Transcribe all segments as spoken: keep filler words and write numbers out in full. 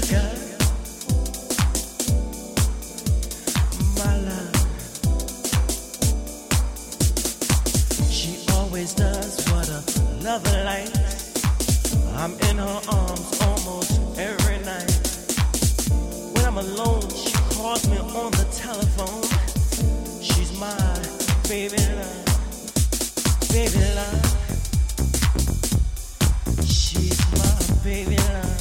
sugar, my love. She always does what a lover likes. I'm in her arms almost every night. When I'm alone, she calls me on the telephone. She's my baby love, baby love. She's my baby love,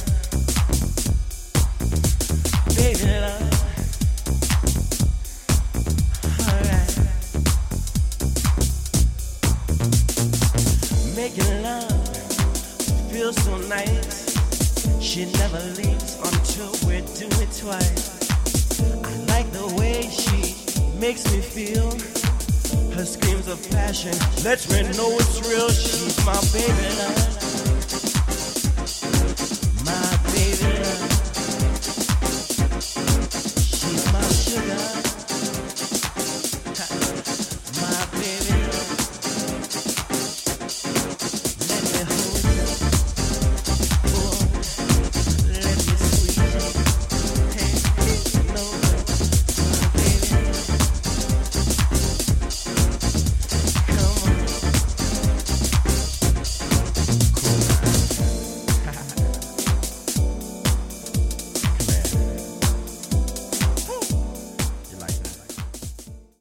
baby love. Alright. Making love feels so nice. She never leaves until we do it twice. I like the way she makes me feel. Her screams of passion lets me know it's real. She's my baby love, my baby love. She's my sugar.